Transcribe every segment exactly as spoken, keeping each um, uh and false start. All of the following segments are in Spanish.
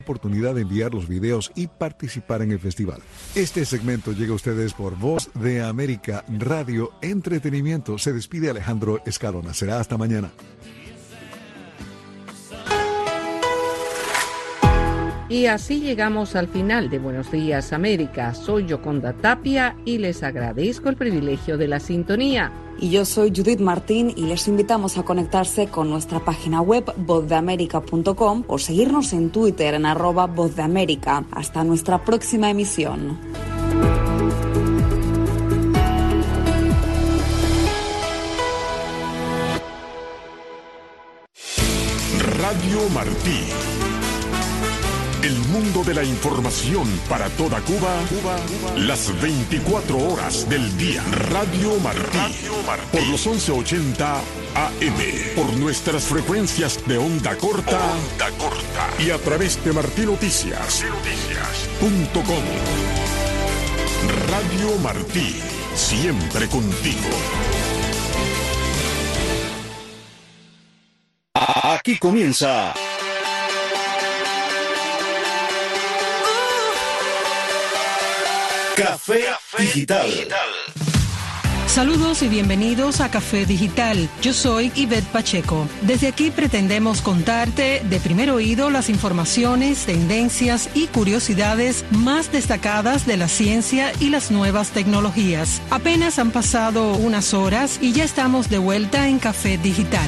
Oportunidad de enviar los videos y participar en el festival. Este segmento llega a ustedes por Voz de América Radio Entretenimiento. Se despide Alejandro Escalona. Será hasta mañana. Y así llegamos al final de Buenos Días América. Soy Yoconda Tapia y les agradezco el privilegio de la sintonía. Y yo soy Judith Martín y les invitamos a conectarse con nuestra página web voz de américa punto com o seguirnos en Twitter en arroba Voz de América. Hasta nuestra próxima emisión. Radio Martí. El mundo de la información para toda Cuba, Cuba, Cuba, las veinticuatro horas del día. Radio Martí. Radio Martí. Por los once ochenta A M. Por nuestras frecuencias de onda corta. Onda corta. Y a través de Martí Noticias. Noticias punto com. Radio Martí. Siempre contigo. Aquí comienza Café Digital. Saludos y bienvenidos a Café Digital. Yo soy Ivette Pacheco. Desde aquí pretendemos contarte de primer oído las informaciones, tendencias y curiosidades más destacadas de la ciencia y las nuevas tecnologías. Apenas han pasado unas horas y ya estamos de vuelta en Café Digital.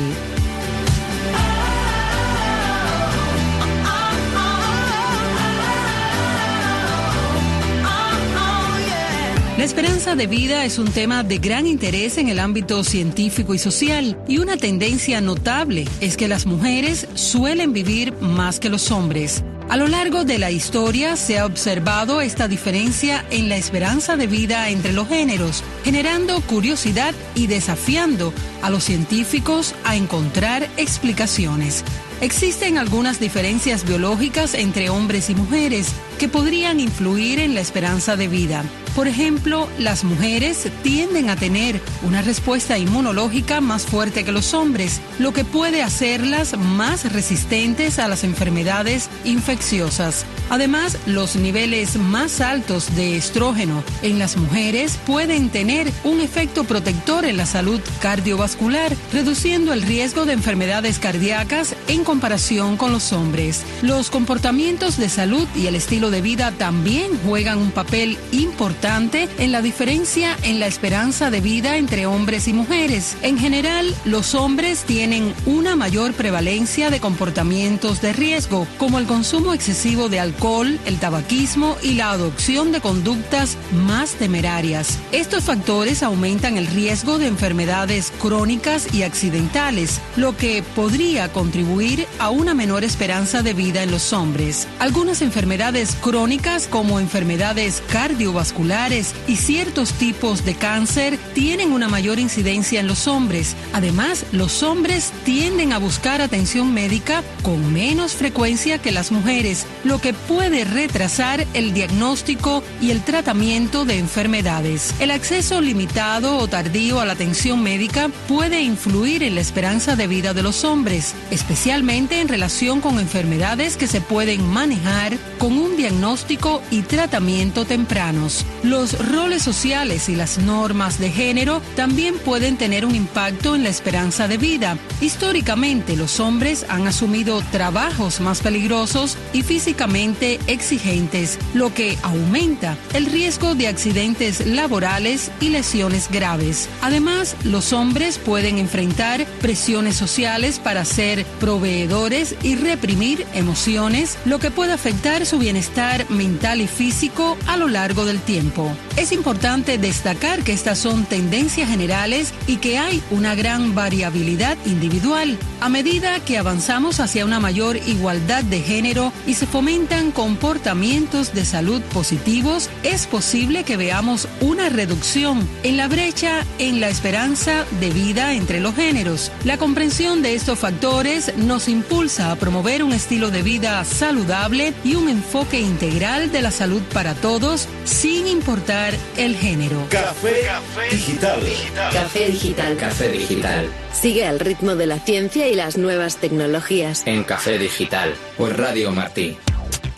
La esperanza de vida es un tema de gran interés en el ámbito científico y social, y una tendencia notable es que las mujeres suelen vivir más que los hombres. A lo largo de la historia se ha observado esta diferencia en la esperanza de vida entre los géneros, generando curiosidad y desafiando a los científicos a encontrar explicaciones. Existen algunas diferencias biológicas entre hombres y mujeres que podrían influir en la esperanza de vida. Por ejemplo, las mujeres tienden a tener una respuesta inmunológica más fuerte que los hombres, lo que puede hacerlas más resistentes a las enfermedades infecciosas. Además, los niveles más altos de estrógeno en las mujeres pueden tener un efecto protector en la salud cardiovascular, reduciendo el riesgo de enfermedades cardíacas en comparación con los hombres. Los comportamientos de salud y el estilo de vida también juegan un papel importante en la diferencia en la esperanza de vida entre hombres y mujeres. En general, los hombres tienen una mayor prevalencia de comportamientos de riesgo, como el consumo excesivo de alcohol, el tabaquismo y la adopción de conductas más temerarias. Estos factores aumentan el riesgo de enfermedades crónicas y accidentales, lo que podría contribuir a una menor esperanza de vida en los hombres. Algunas enfermedades crónicas, como enfermedades cardiovasculares y ciertos tipos de cáncer, tienen una mayor incidencia en los hombres. Además, los hombres tienden a buscar atención médica con menos frecuencia que las mujeres, lo que puede retrasar el diagnóstico y el tratamiento de enfermedades. El acceso limitado o tardío a la atención médica puede influir en la esperanza de vida de los hombres, especialmente en relación con enfermedades que se pueden manejar con un diagnóstico y tratamiento tempranos. Los roles sociales y las normas de género también pueden tener un impacto en la esperanza de vida. Históricamente, los hombres han asumido trabajos más peligrosos y físicamente exigentes, lo que aumenta el riesgo de accidentes laborales y lesiones graves. Además, los hombres pueden enfrentar presiones sociales para ser proveedores y reprimir emociones, lo que puede afectar su bienestar mental y físico a lo largo del tiempo. Es importante destacar que estas son tendencias generales y que hay una gran variabilidad individual. A medida que avanzamos hacia una mayor igualdad de género y se fomentan comportamientos de salud positivos, es posible que veamos una reducción en la brecha en la esperanza de vida entre los géneros. La comprensión de estos factores nos impulsa a promover un estilo de vida saludable y un enfoque integral de la salud para todos, sin importar el género. Café, Café Digital. Digital. Café Digital. Café Digital. Sigue al ritmo de la ciencia y las nuevas tecnologías. En Café Digital, por Radio Martí.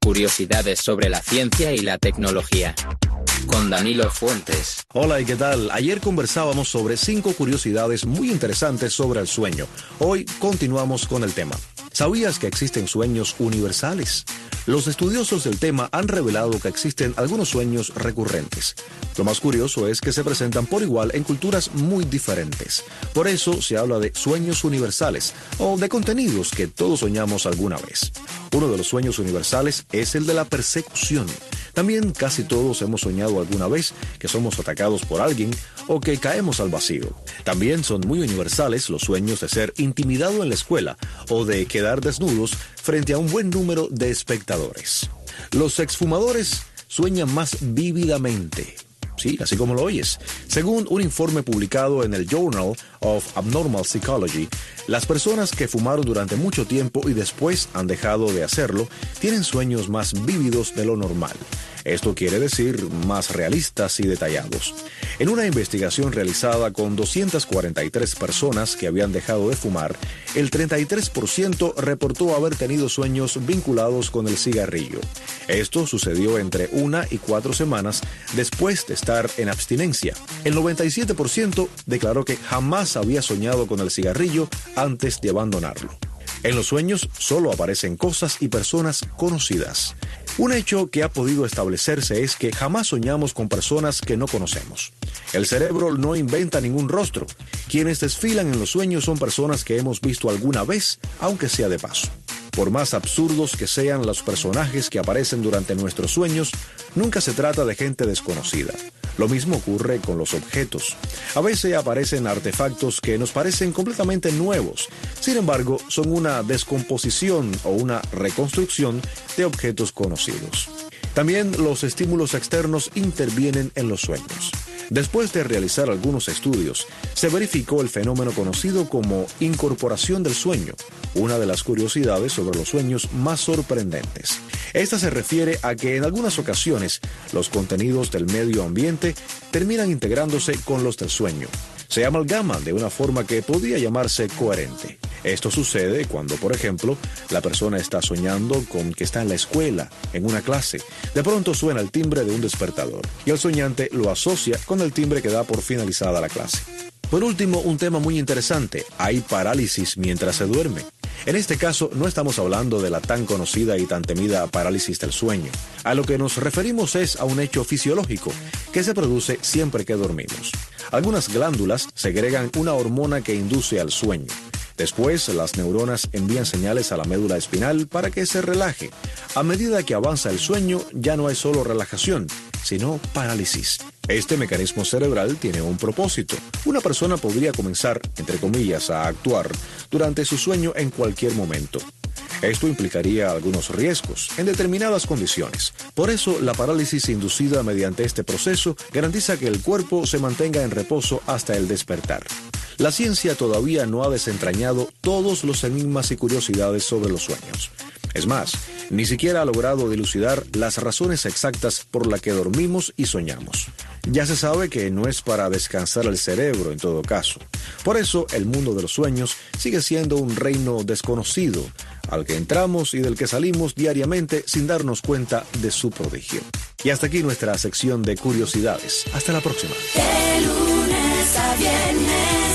curiosidades sobre la ciencia y la tecnología. Con Danilo Fuentes. Hola, ¿y qué tal? Ayer conversábamos sobre cinco curiosidades muy interesantes sobre el sueño. Hoy continuamos con el tema. ¿Sabías que existen sueños universales? Los estudiosos del tema han revelado que existen algunos sueños recurrentes. Lo más curioso es que se presentan por igual en culturas muy diferentes. Por eso se habla de sueños universales o de contenidos que todos soñamos alguna vez. Uno de los sueños universales es el de la persecución. También casi todos hemos soñado alguna vez que somos atacados por alguien o que caemos al vacío. También son muy universales los sueños de ser intimidado en la escuela o de quedar desnudos frente a un buen número de espectadores. Los exfumadores sueñan más vívidamente. Sí, así como lo oyes. Según un informe publicado en el Journal of Abnormal Psychology, las personas que fumaron durante mucho tiempo y después han dejado de hacerlo tienen sueños más vívidos de lo normal. Esto quiere decir más realistas y detallados. En una investigación realizada con doscientas cuarenta y tres personas que habían dejado de fumar, el treinta y tres por ciento reportó haber tenido sueños vinculados con el cigarrillo. Esto sucedió entre una y cuatro semanas después de estar en abstinencia. El noventa y siete por ciento declaró que jamás había soñado con el cigarrillo antes de abandonarlo. En los sueños solo aparecen cosas y personas conocidas. Un hecho que ha podido establecerse es que jamás soñamos con personas que no conocemos. El cerebro no inventa ningún rostro. Quienes desfilan en los sueños son personas que hemos visto alguna vez, aunque sea de paso. Por más absurdos que sean los personajes que aparecen durante nuestros sueños, nunca se trata de gente desconocida. Lo mismo ocurre con los objetos. A veces aparecen artefactos que nos parecen completamente nuevos. Sin embargo, son una descomposición o una reconstrucción de objetos conocidos. También los estímulos externos intervienen en los sueños. Después de realizar algunos estudios, se verificó el fenómeno conocido como incorporación del sueño, una de las curiosidades sobre los sueños más sorprendentes. Esta se refiere a que en algunas ocasiones los contenidos del medio ambiente terminan integrándose con los del sueño. Se amalgaman de una forma que podría llamarse coherente. Esto sucede cuando, por ejemplo, la persona está soñando con que está en la escuela, en una clase. De pronto suena el timbre de un despertador y el soñante lo asocia con el timbre que da por finalizada la clase. Por último, un tema muy interesante: hay parálisis mientras se duerme. En este caso, no estamos hablando de la tan conocida y tan temida parálisis del sueño. A lo que nos referimos es a un hecho fisiológico que se produce siempre que dormimos. Algunas glándulas segregan una hormona que induce al sueño. Después, las neuronas envían señales a la médula espinal para que se relaje. A medida que avanza el sueño, ya no hay solo relajación, sino parálisis. Este mecanismo cerebral tiene un propósito. Una persona podría comenzar, entre comillas, a actuar durante su sueño en cualquier momento. Esto implicaría algunos riesgos en determinadas condiciones. Por eso, la parálisis inducida mediante este proceso garantiza que el cuerpo se mantenga en reposo hasta el despertar. La ciencia todavía no ha desentrañado todos los enigmas y curiosidades sobre los sueños. Es más, ni siquiera ha logrado dilucidar las razones exactas por las que dormimos y soñamos. Ya se sabe que no es para descansar el cerebro en todo caso. Por eso, el mundo de los sueños sigue siendo un reino desconocido, al que entramos y del que salimos diariamente sin darnos cuenta de su prodigio. Y hasta aquí nuestra sección de curiosidades. Hasta la próxima. De lunes a viernes,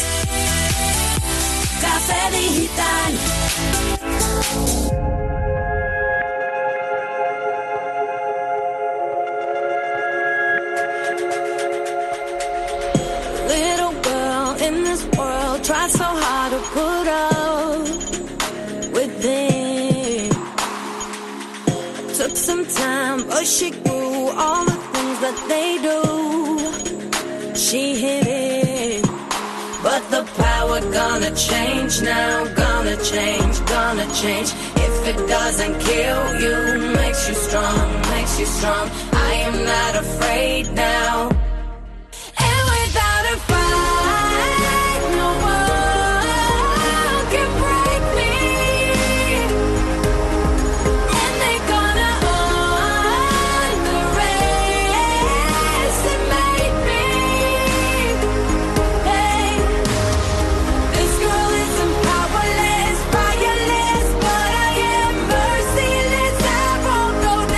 Café Digital. Little girl in this world tried so hard to put up with it. Took some time, but she grew. All the things that they do, she hit it. But the power gonna change now, gonna change, gonna change. If it doesn't kill you, makes you strong, makes you strong. I am not afraid now. And without a fight, no one can break me. And they're gonna underestimate me. Hey, this girl isn't powerless, fireless, but I am merciless. I won't go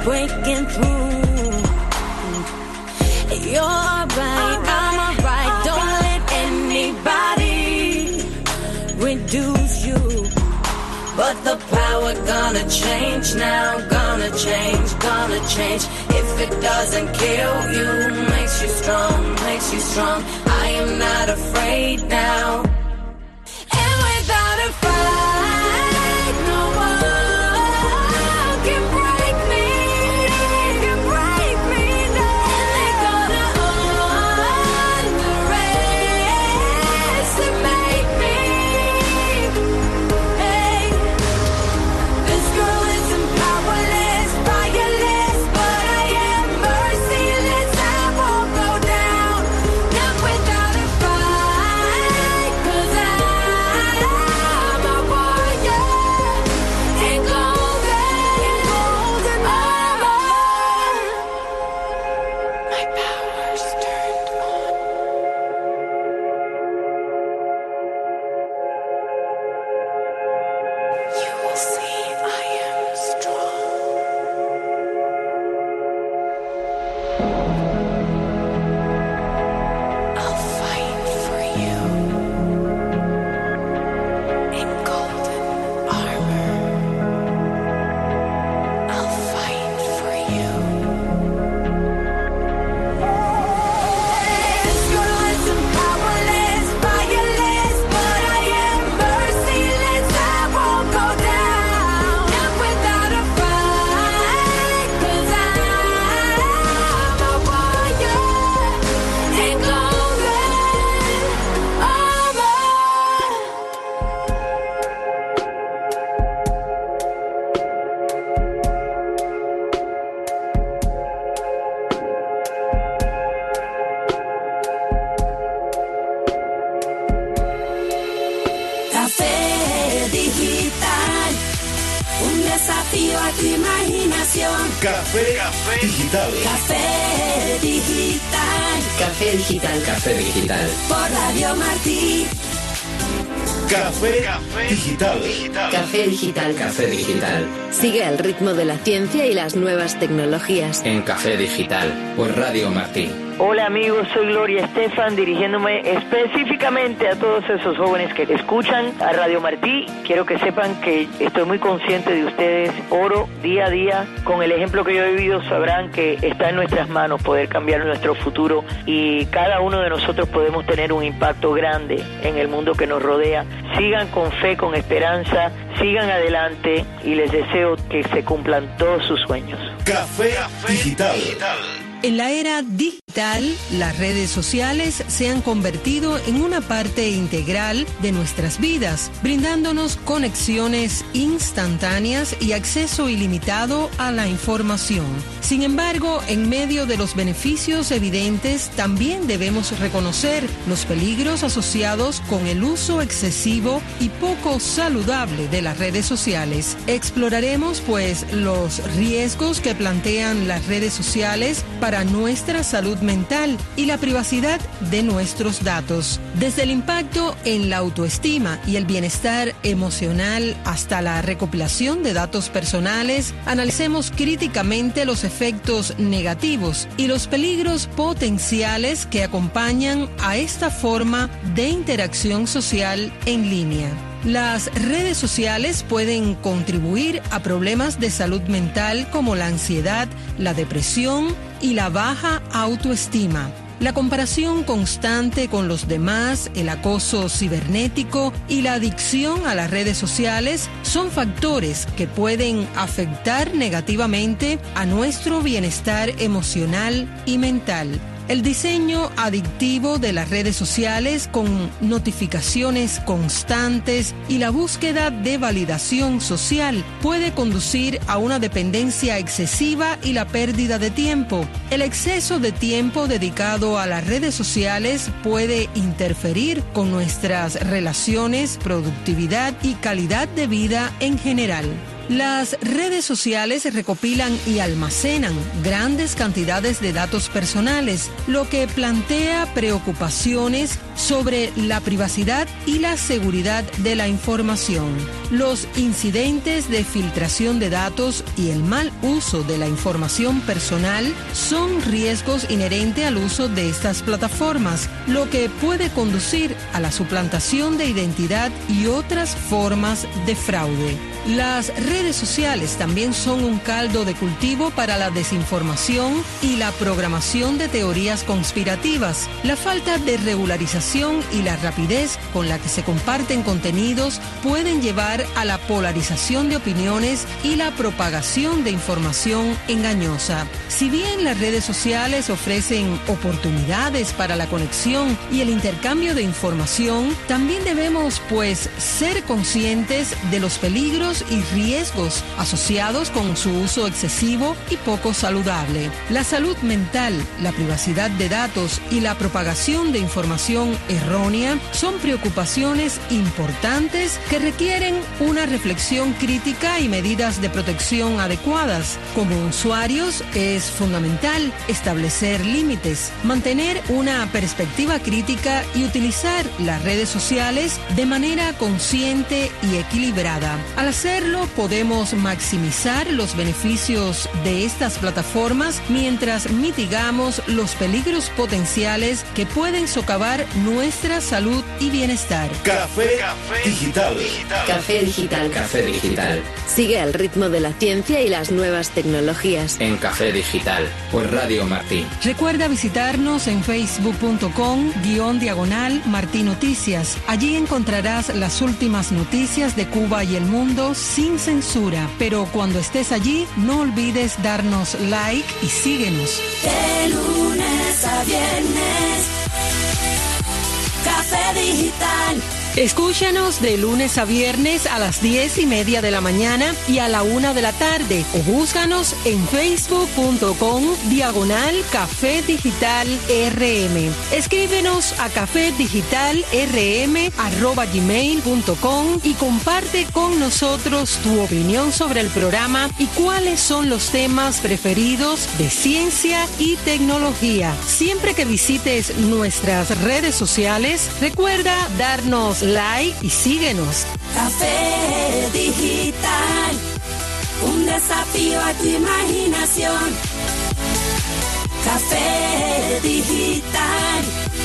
breaking through. You're alright, I'm alright. Don't let anybody reduce you. But the power gonna change now, gonna change, gonna change. If it doesn't kill you, makes you strong, makes you strong. I am not afraid now. And without a fight, no one can break me, can break me now. And they're gonna underestimate me. Hey, this girl isn't powerless, fireless, but I am merciless. I won't go down, not without a fight, 'cause I'm a warrior in golden, golden armor. My power's turned on. You will see I am strong. I'll fight for you in golden armor. I'll fight for you. This girl isn't powerless, fireless, but I am merciless. I won't go down, not without a fight, 'cause I'm a warrior in golden armor. Café digital, un desafío a tu imaginación. Café Digital. Café digital, Café digital. Café digital. por Radio Martí. Café Digital. Café digital. Café digital. Sigue el ritmo de la ciencia y las nuevas tecnologías. En Café Digital, por Radio Martí. Hola amigos, soy Gloria Estefan, dirigiéndome específicamente a todos esos jóvenes que escuchan a Radio Martí. Quiero que sepan que estoy muy consciente de ustedes. Oro día a día. Con el ejemplo que yo he vivido sabrán que está en nuestras manos poder cambiar nuestro futuro, y cada uno de nosotros podemos tener un impacto grande en el mundo que nos rodea. Sigan con fe, con esperanza, sigan adelante y les deseo que se cumplan todos sus sueños. Café Digital. En la era digital, las redes sociales se han convertido en una parte integral de nuestras vidas, brindándonos conexiones instantáneas y acceso ilimitado a la información. Sin embargo, en medio de los beneficios evidentes, también debemos reconocer los peligros asociados con el uso excesivo y poco saludable de las redes sociales. Exploraremos, pues, los riesgos que plantean las redes sociales para nuestra salud mental y la privacidad de nuestros datos. Desde el impacto en la autoestima y el bienestar emocional hasta la recopilación de datos personales, analicemos críticamente los efectos negativos y los peligros potenciales que acompañan a esta forma de interacción social en línea. Las redes sociales pueden contribuir a problemas de salud mental como la ansiedad, la depresión y la baja autoestima. La comparación constante con los demás, el acoso cibernético y la adicción a las redes sociales son factores que pueden afectar negativamente a nuestro bienestar emocional y mental. El diseño adictivo de las redes sociales con notificaciones constantes y la búsqueda de validación social puede conducir a una dependencia excesiva y la pérdida de tiempo. El exceso de tiempo dedicado a las redes sociales puede interferir con nuestras relaciones, productividad y calidad de vida en general. Las redes sociales recopilan y almacenan grandes cantidades de datos personales, lo que plantea preocupaciones sobre la privacidad y la seguridad de la información. Los incidentes de filtración de datos y el mal uso de la información personal son riesgos inherentes al uso de estas plataformas, lo que puede conducir a la suplantación de identidad y otras formas de fraude. Las redes sociales también son un caldo de cultivo para la desinformación y la programación de teorías conspirativas. La falta de regularización y la rapidez con la que se comparten contenidos pueden llevar a la polarización de opiniones y la propagación de información engañosa. Si bien las redes sociales ofrecen oportunidades para la conexión y el intercambio de información, también debemos, pues, ser conscientes de los peligros y riesgos asociados con su uso excesivo y poco saludable. La salud mental, la privacidad de datos y la propagación de información errónea son preocupaciones importantes que requieren una reflexión crítica y medidas de protección adecuadas. Como usuarios, es fundamental establecer límites, mantener una perspectiva crítica y utilizar las redes sociales de manera consciente y equilibrada. Al hacerlo, podemos maximizar los beneficios de estas plataformas mientras mitigamos los peligros potenciales que pueden socavar nuestra salud y bienestar. Café, Café Digital. Café Digital. Café Digital. Sigue al ritmo de la ciencia y las nuevas tecnologías. En Café Digital, por Radio Martí. Recuerda visitarnos en facebook punto com guión diagonal Martí Noticias. Allí encontrarás las últimas noticias de Cuba y el mundo sin censura. Pero cuando estés allí, no olvides darnos like y síguenos. De lunes a viernes, Café Digital. Escúchanos de lunes a viernes a las diez y media de la mañana y a la una de la tarde, o búscanos en facebook punto com diagonal Café Digital R M. Escríbenos a cafedigitalrm arroba gmail punto com y comparte con nosotros tu opinión sobre el programa y cuáles son los temas preferidos de ciencia y tecnología. Siempre que visites nuestras redes sociales, recuerda darnos like y síguenos. Café Digital, un desafío a tu imaginación. Café Digital,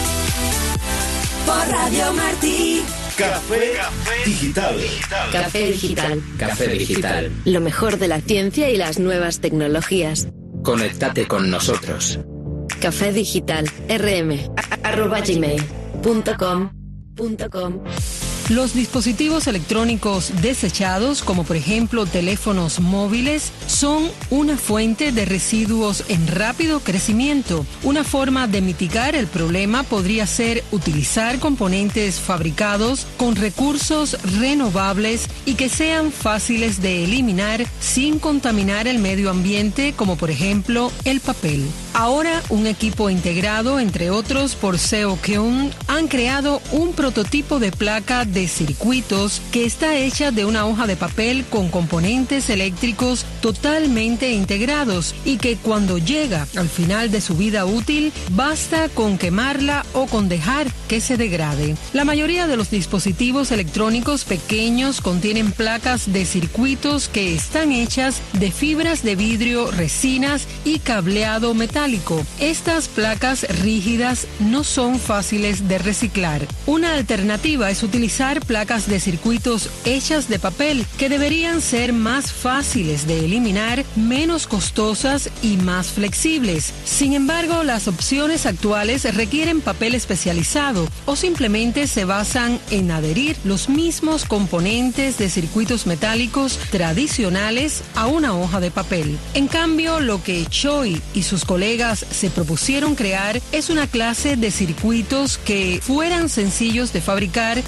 por Radio Martí. Café Digital. Café Digital. Café Digital. Lo mejor de la ciencia y las nuevas tecnologías. Conéctate con nosotros. Café Digital rm arroba gmail punto com. Los dispositivos electrónicos desechados, como por ejemplo teléfonos móviles, son una fuente de residuos en rápido crecimiento. Una forma de mitigar el problema podría ser utilizar componentes fabricados con recursos renovables y que sean fáciles de eliminar sin contaminar el medio ambiente, como por ejemplo el papel. Ahora, un equipo integrado, entre otros, por Seo Keun, han creado un prototipo de placa de circuitos que está hecha de una hoja de papel con componentes eléctricos totalmente integrados y que cuando llega al final de su vida útil, basta con quemarla o con dejar que se degrade. La mayoría de los dispositivos electrónicos pequeños contienen placas de circuitos que están hechas de fibras de vidrio, resinas y cableado metálico. Estas placas rígidas no son fáciles de reciclar. Una alternativa es utilizar placas de circuitos hechas de papel que deberían ser más fáciles de eliminar, menos costosas y más flexibles. Sin embargo, las opciones actuales requieren papel especializado o simplemente se basan en adherir los mismos componentes de circuitos metálicos tradicionales a una hoja de papel. En cambio, lo que Choi y sus colegas se propusieron crear es una clase de circuitos que fueran sencillos de fabricar y que tuvieran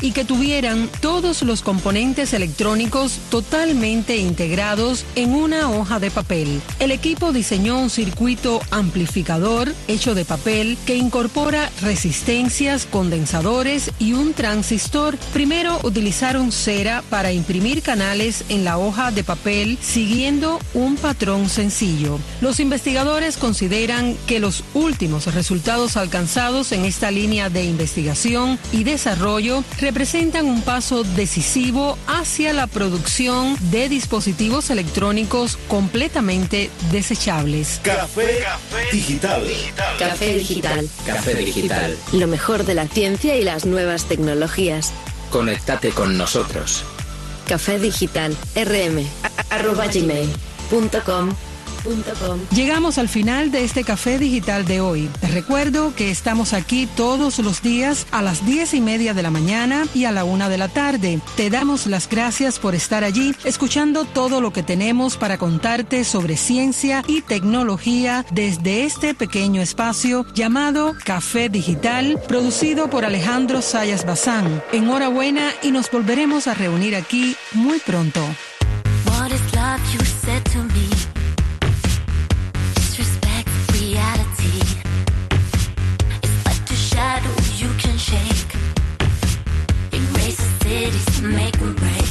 tuvieran todos los componentes electrónicos totalmente integrados en una hoja de papel. El equipo diseñó un circuito amplificador hecho de papel que incorpora resistencias, condensadores y un transistor. Primero utilizaron cera para imprimir canales en la hoja de papel siguiendo un patrón sencillo. Los investigadores consideran que los últimos resultados alcanzados en esta línea de investigación y desarrollo representan un paso decisivo hacia la producción de dispositivos electrónicos completamente desechables. Café Digital. Café Digital. Café Digital. Lo mejor de la ciencia y las nuevas tecnologías. Conéctate con nosotros. Café Digital. rm arroba gmail punto com. Llegamos al final de este Café Digital de hoy. Te recuerdo que estamos aquí todos los días a las diez y media de la mañana y a la una de la tarde. Te damos las gracias por estar allí, escuchando todo lo que tenemos para contarte sobre ciencia y tecnología desde este pequeño espacio llamado Café Digital, producido por Alejandro Sayas Bazán. Enhorabuena y nos volveremos a reunir aquí muy pronto. What is love you said to me? Disrespect reality. It's like a shadow you can shake. Erase the cities, make them break.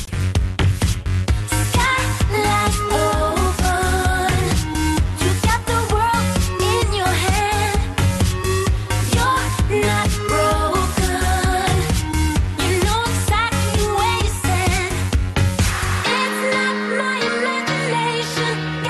Skylight open. You got the world in your hand. You're not broken. You know exactly where you stand. It's not my imagination.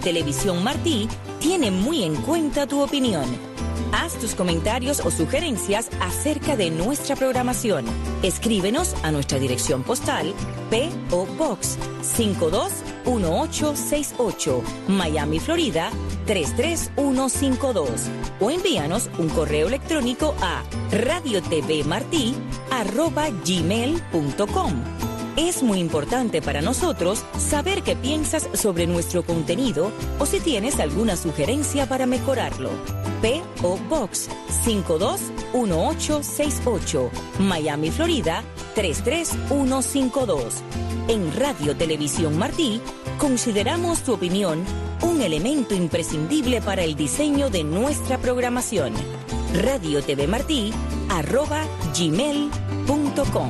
Televisión Martí tiene muy en cuenta tu opinión. Haz tus comentarios o sugerencias acerca de nuestra programación. Escríbenos a nuestra dirección postal P O Box cinco dos uno ocho seis ocho, Miami, Florida tres tres uno cinco dos, o envíanos un correo electrónico a radiotvmarti arroba gmail punto com. Es muy importante para nosotros saber qué piensas sobre nuestro contenido o si tienes alguna sugerencia para mejorarlo. P O Box cinco dos uno ocho seis ocho, Miami, Florida tres tres uno cinco dos. En Radio Televisión Martí consideramos tu opinión un elemento imprescindible para el diseño de nuestra programación. radiotvmarti arroba gmail punto com.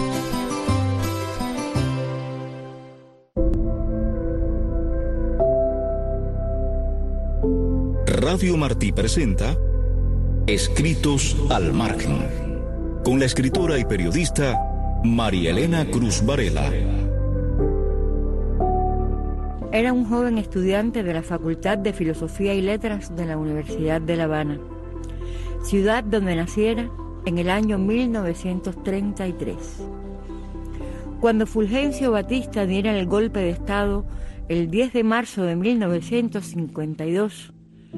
Radio Martí presenta Escritos al Margen, con la escritora y periodista María Elena Cruz Varela. Era un joven estudiante de la Facultad de Filosofía y Letras de la Universidad de La Habana, ciudad donde naciera en el año mil novecientos treinta y tres. Cuando Fulgencio Batista diera el golpe de Estado el diez de marzo de mil novecientos cincuenta y dos,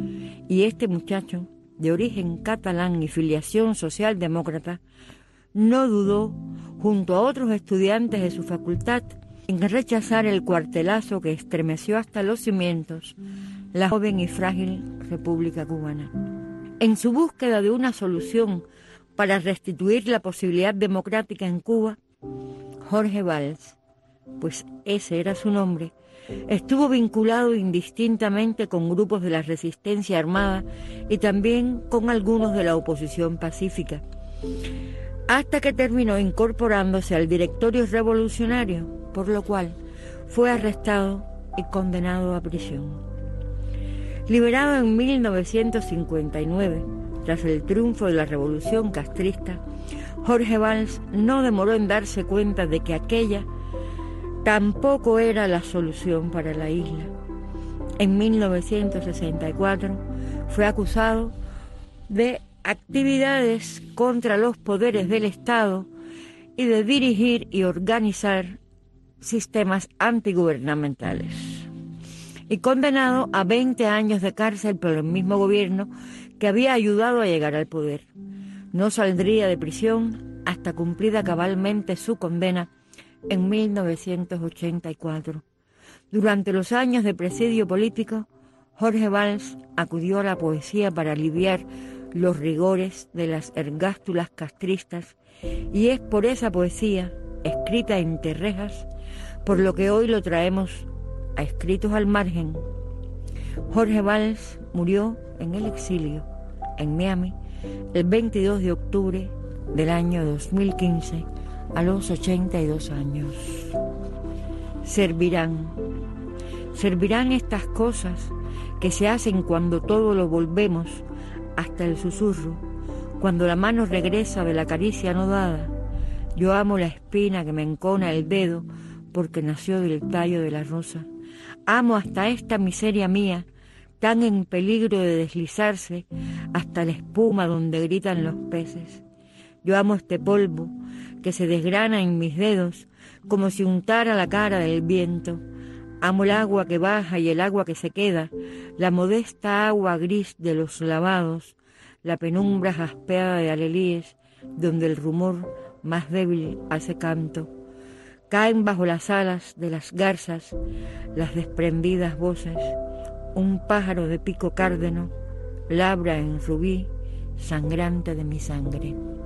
y este muchacho, de origen catalán y filiación socialdemócrata, no dudó, junto a otros estudiantes de su facultad, en rechazar el cuartelazo que estremeció hasta los cimientos la joven y frágil República Cubana. En su búsqueda de una solución para restituir la posibilidad democrática en Cuba, Jorge Valls, pues ese era su nombre, estuvo vinculado indistintamente con grupos de la resistencia armada y también con algunos de la oposición pacífica, hasta que terminó incorporándose al directorio revolucionario, por lo cual fue arrestado y condenado a prisión. Liberado en mil novecientos cincuenta y nueve, tras el triunfo de la revolución castrista, Jorge Valls no demoró en darse cuenta de que aquella tampoco era la solución para la isla. En mil novecientos sesenta y cuatro fue acusado de actividades contra los poderes del Estado y de dirigir y organizar sistemas antigubernamentales, y condenado a veinte años de cárcel por el mismo gobierno que había ayudado a llegar al poder. No saldría de prisión hasta cumplida cabalmente su condena en mil novecientos ochenta y cuatro. Durante los años de presidio político, Jorge Valls acudió a la poesía para aliviar los rigores de las ergástulas castristas, y es por esa poesía, escrita entre rejas, por lo que hoy lo traemos a Escritos al Margen. Jorge Valls murió en el exilio, en Miami, el veintidós de octubre del año dos mil quince, a los ochenta y dos años. Servirán. Servirán estas cosas que se hacen cuando todo lo volvemos, hasta el susurro, cuando la mano regresa de la caricia no dada. Yo amo la espina que me encona el dedo porque nació del tallo de la rosa. Amo hasta esta miseria mía, tan en peligro de deslizarse, hasta la espuma donde gritan los peces. Yo amo este polvo que se desgrana en mis dedos como si untara la cara del viento. Amo el agua que baja y el agua que se queda, la modesta agua gris de los lavados, la penumbra jaspeada de alelíes, donde el rumor más débil hace canto. Caen bajo las alas de las garzas las desprendidas voces. Un pájaro de pico cárdeno labra en rubí sangrante de mi sangre.